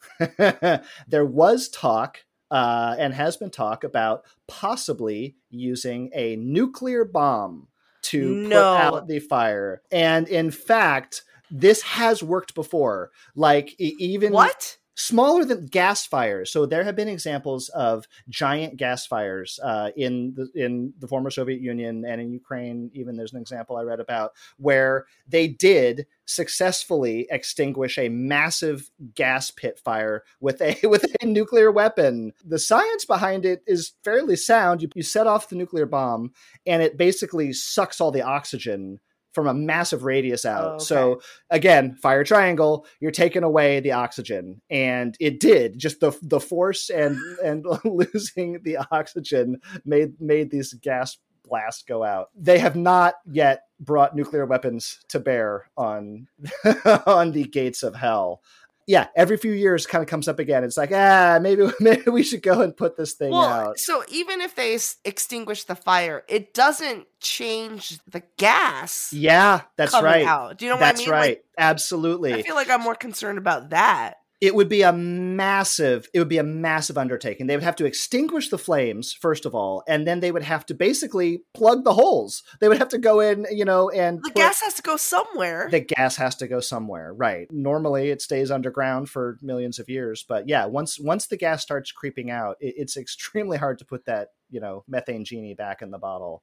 talk and has been talk about possibly using a nuclear bomb to put out the fire. And in fact, this has worked before. Like even smaller than gas fires. So there have been examples of giant gas fires in the former Soviet Union and in Ukraine. Even there's an example I read about where they did successfully extinguish a massive gas pit fire with a nuclear weapon. The science behind it is fairly sound. You set off the nuclear bomb and it basically sucks all the oxygen from a massive radius out. Oh, okay. So again, fire triangle, you're taking away the oxygen. And it did. Just the force and losing the oxygen made these gas blasts go out. They have not yet brought nuclear weapons to bear on on the gates of hell. Yeah, every few years kind of comes up again. It's like, maybe we should go and put this thing out. So even if they extinguish the fire, it doesn't change the gas. Yeah, that's right. Out. Do you know what that's I mean? Right. Like, absolutely. I feel like I'm more concerned about that. It would be a massive undertaking. They would have to extinguish the flames, first of all, and then they would have to basically plug the holes. They would have to go in, and the gas has to go somewhere. The gas has to go somewhere, right? Normally it stays underground for millions of years, but yeah, once the gas starts creeping out, it's extremely hard to put that, methane genie back in the bottle.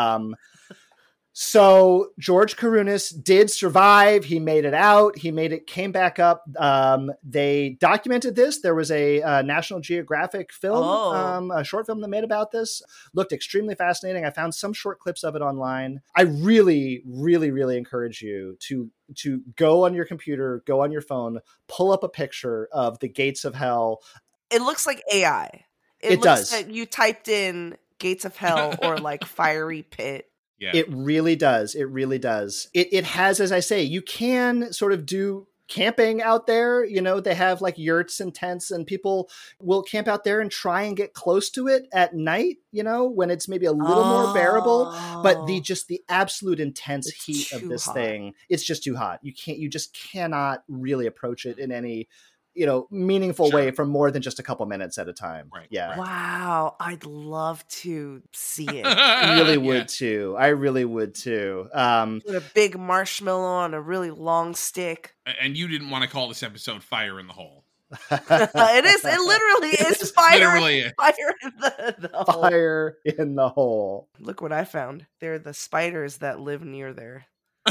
So George Kourounis did survive. He made it out. Came back up. They documented this. There was a National Geographic film, a short film they made about this. Looked extremely fascinating. I found some short clips of it online. I really, really, really encourage you to go on your computer, go on your phone, pull up a picture of the gates of hell. It looks like AI. It does. Like you typed in gates of hell or like fiery pit. Yeah. It really does. It really does. It has, as I say, you can sort of do camping out there. They have like yurts and tents, and people will camp out there and try and get close to it at night, when it's maybe a little more bearable. But the absolute intense heat of this thing, it's just too hot. You just cannot really approach it in any meaningful way for more than just a couple minutes at a time. Right. Yeah. Wow. I'd love to see it. I really would too. Put a big marshmallow on a really long stick. And you didn't want to call this episode Fire in the Hole. It is. It literally is fire. Literally. Fire in the hole. Fire in the hole. Look what I found. They're the spiders that live near there.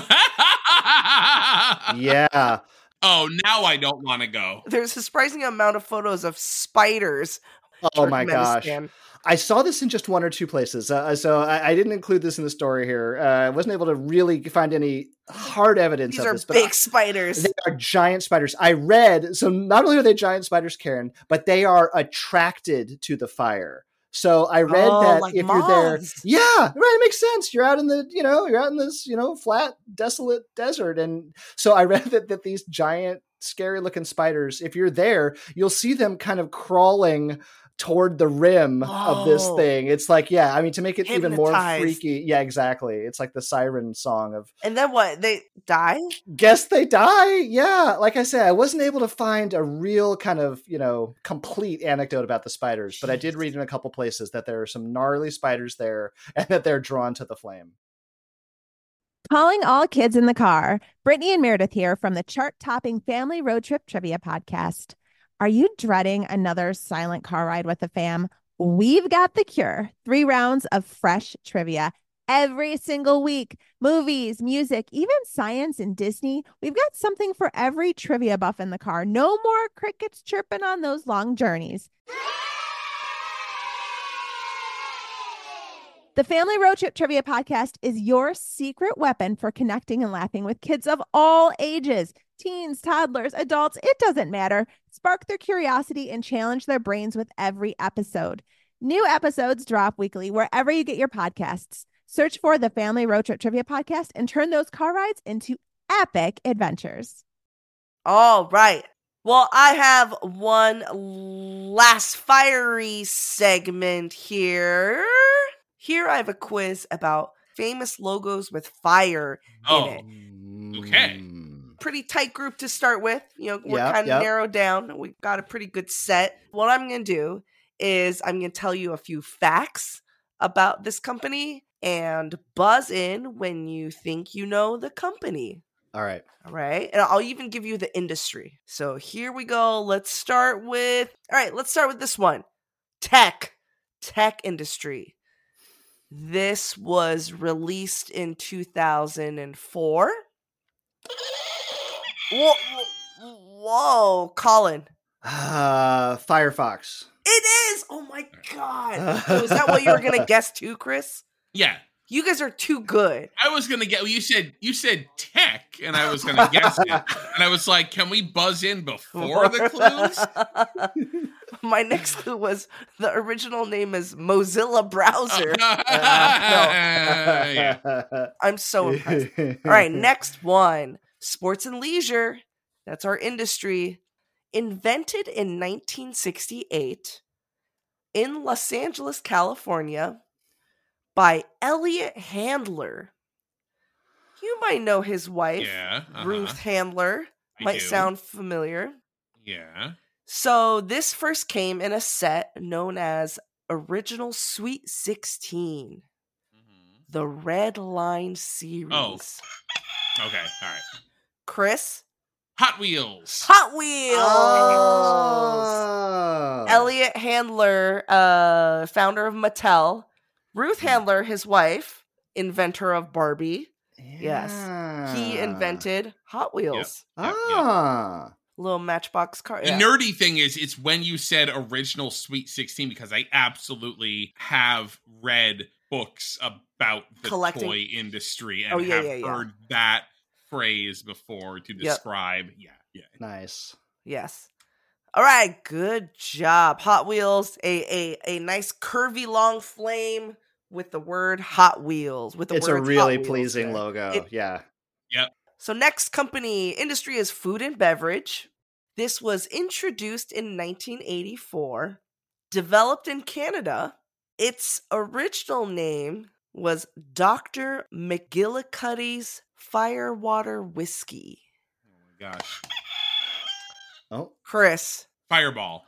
Yeah. Oh, now I don't want to go. There's a surprising amount of photos of spiders. Oh my gosh. I saw this in just one or two places. So I didn't include this in the story here. I wasn't able to really find any hard evidence of this. These are big spiders. They are giant spiders. I read, so not only are they giant spiders, Karen, but they are attracted to the fire. So I read that like if moths. you're there, yeah, right, it makes sense. You're out in this, flat, desolate desert. And so I read that these giant, scary looking spiders, if you're there, you'll see them kind of crawling toward the rim of this thing. It's like, yeah, I mean, to make it even more Hypnotized. freaky. Yeah, exactly. It's like the siren song of. And then what? They die? Guess they die. Yeah. Like I said, I wasn't able to find a real kind of, complete anecdote about the spiders, but I did read in a couple places that there are some gnarly spiders there and that they're drawn to the flame. Calling all kids in the car. Brittany and Meredith here from the chart-topping Family Road Trip Trivia Podcast. Are you dreading another silent car ride with the fam? We've got the cure. 3 rounds of fresh trivia every single week. Movies, music, even science and Disney. We've got something for every trivia buff in the car. No more crickets chirping on those long journeys. The Family Road Trip Trivia Podcast is your secret weapon for connecting and laughing with kids of all ages. Teens, toddlers, adults, it doesn't matter. Spark their curiosity and challenge their brains with every episode. New episodes drop weekly wherever you get your podcasts. Search for the Family Road Trip Trivia Podcast and turn those car rides into epic adventures. All right. Well, I have one last fiery segment here. Here I have a quiz about famous logos with fire in it. Okay. Pretty tight group to start with. We're kind of narrowed down. We've got a pretty good set. What I'm going to do is I'm going to tell you a few facts about this company and buzz in when you think you know the company. All right. And I'll even give you the industry. So here we go. Let's start with this one. Tech industry. This was released in 2004. Whoa, Colin. Firefox. It is! Oh my god. Was that what you were going to guess too, Chris? Yeah. You guys are too good. I was going to get, you said tech, and I was going to guess it. And I was like, can we buzz in before the clues? My next clue was the original name is Mozilla Browser. I'm so impressed. All right, next one. Sports and leisure. That's our industry. Invented in 1968 in Los Angeles, California by Elliot Handler. You might know his wife, Ruth Handler. Might sound familiar. Yeah. So this first came in a set known as Original Sweet 16, the Red Line series. Oh, okay, all right. Chris? Hot Wheels. Oh. Elliot Handler, founder of Mattel. Ruth Handler, his wife, inventor of Barbie. Yeah. Yes. He invented Hot Wheels. Yep. Little Matchbox car. The nerdy thing is, it's when you said original Sweet 16, because I absolutely have read books about the toy industry and heard that phrase before to describe. Nice. Yes. All right. Good job. Hot Wheels, a nice curvy long flame with the word Hot Wheels. It's a really pleasing logo. Yep. So next company industry is food and beverage. This was introduced in 1984, developed in Canada. Its original name was Dr. McGillicuddy's Firewater Whiskey. Oh my gosh. Oh, Chris. Fireball.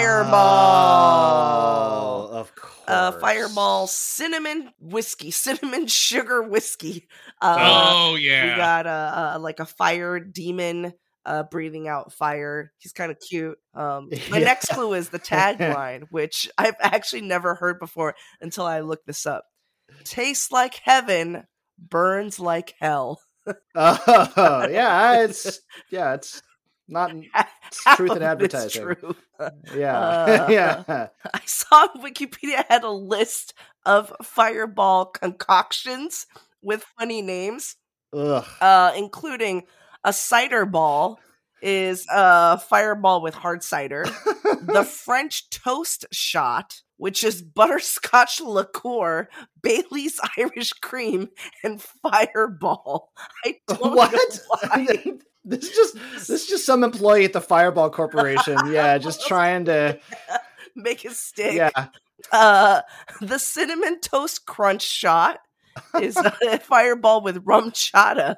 Fireball. Oh, of course. Fireball cinnamon sugar whiskey. Yeah. We got like a fire demon breathing out fire. He's kind of cute. My next clue is the tagline, which I've actually never heard before until I looked this up. Tastes like heaven, burns like hell. Oh, yeah, it's not truth in advertising. True. Yeah. I saw Wikipedia had a list of Fireball concoctions with funny names, including a cider ball is Fireball with hard cider. The French toast shot, which is butterscotch liqueur, Bailey's Irish cream, and Fireball. I don't know why. This is just some employee at the Fireball Corporation. Yeah, just trying to make a stick. Yeah. The Cinnamon Toast Crunch shot is a fireball with rum chata.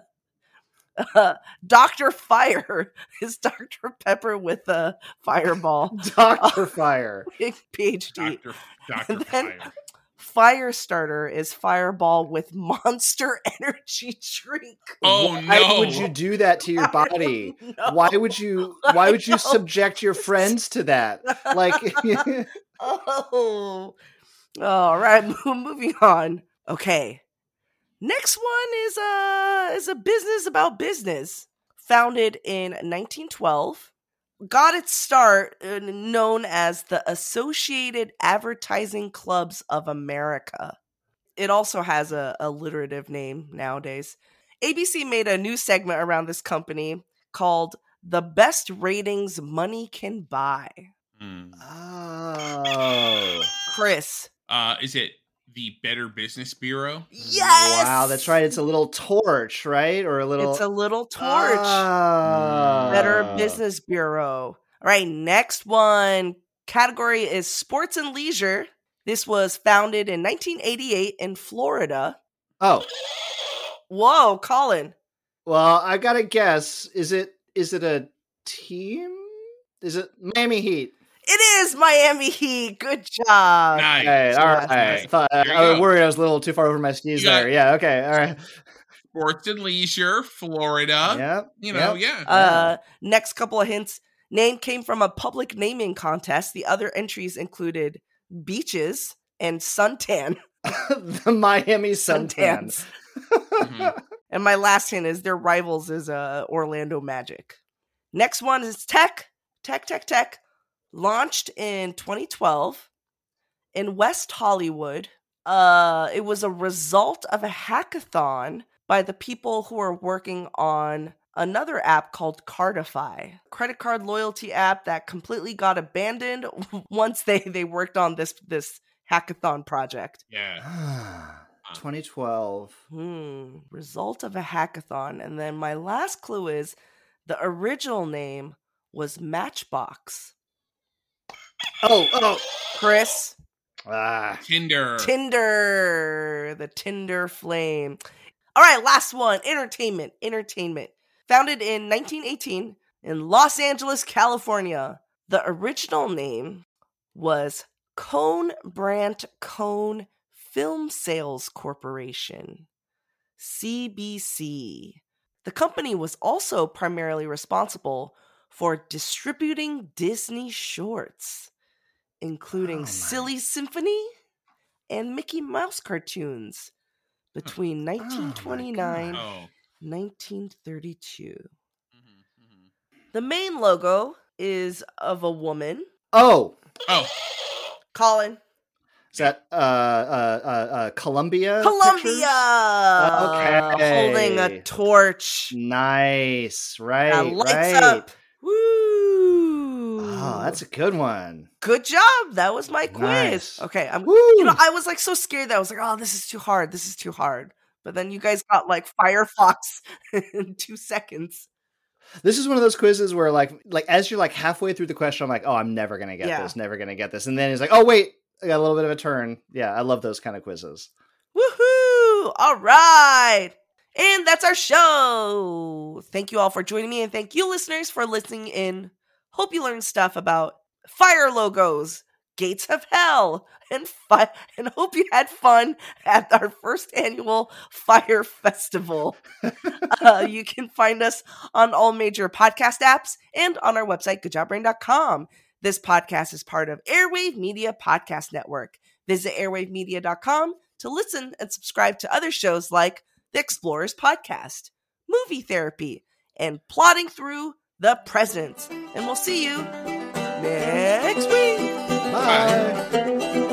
Dr. Fire is Dr. Pepper with a fireball. Dr. Fire. PhD. Dr. And then Fire. Fire Starter is fireball with Monster Energy drink. Oh Why no! would you do that to your body? No. Why would you subject your friends to that? Like Oh. All right, moving on. Okay. Next one is a business about business. Founded in 1912, got its start known as the Associated Advertising Clubs of America. It also has a alliterative name nowadays. ABC made a new segment around this company called The Best Ratings Money Can Buy. Oh. Chris. Is it the Better Business Bureau? Yes! Wow, that's right. It's a little torch, right? Or a little... It's a little torch. Better Business Bureau. All right, next one. Category is sports and leisure. This was founded in 1988 in Florida. Oh. Whoa, Colin. Well, I gotta guess. Is it a team? Is it Miami Heat? It is Miami Heat. Good job. Nice. Okay, all right. Nice. I was worried I was a little too far over my skis there. Yeah, okay, all right. Sports and leisure, Florida. Yep. You know, yep. yeah. Next couple of hints. Name came from a public naming contest. The other entries included beaches and suntan. The Miami Suntans. Mhm. And my last hint is their rivals is Orlando Magic. Next one is Tech. Launched in 2012 in West Hollywood. It was a result of a hackathon by the people who are working on another app called Cardify, credit card loyalty app that completely got abandoned once they worked on this hackathon project. Yeah. 2012. Result of a hackathon. And then my last clue is the original name was Matchbox. Oh. Chris. Tinder. The Tinder flame. All right, last one. Entertainment. Founded in 1918 in Los Angeles, California. The original name was Cone Brandt Cone Film Sales Corporation, CBC. The company was also primarily responsible for distributing Disney shorts, including Silly Symphony and Mickey Mouse cartoons between 1929 and 1932. The main logo is of a woman. Oh. Colin. Is that Columbia? Columbia! Okay. Holding a torch. Nice. Right. That lights right. up. Woo! Oh, that's a good one. Good job. That was my quiz. Nice. Okay. Woo! I was like so scared that I was like, oh, this is too hard. But then you guys got like Firefox in 2 seconds. This is one of those quizzes where like as you're like halfway through the question, I'm like, oh, I'm never gonna get this. And then it's like, oh wait, I got a little bit of a turn. Yeah, I love those kind of quizzes. Woohoo! All right. And that's our show. Thank you all for joining me, and thank you listeners for listening in. Hope you learned stuff about fire logos, gates of hell, and hope you had fun at our first annual Fire Festival. You can find us on all major podcast apps and on our website, goodjobbrain.com. This podcast is part of Airwave Media Podcast Network. Visit airwavemedia.com to listen and subscribe to other shows like The Explorers Podcast, Movie Therapy, and Plotting Through the Presents. And we'll see you next week. Bye.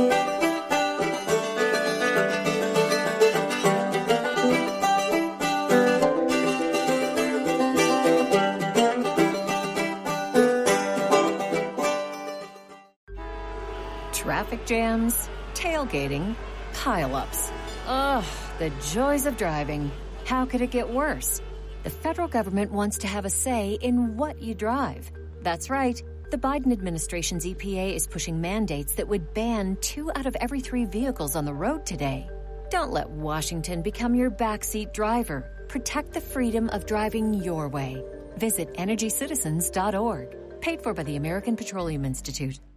Traffic jams, tailgating, pileups. Ugh, the joys of driving. How could it get worse? The federal government wants to have a say in what you drive. That's right. The Biden administration's EPA is pushing mandates that would ban 2 out of every 3 vehicles on the road today. Don't let Washington become your backseat driver. Protect the freedom of driving your way. Visit EnergyCitizens.org. Paid for by the American Petroleum Institute.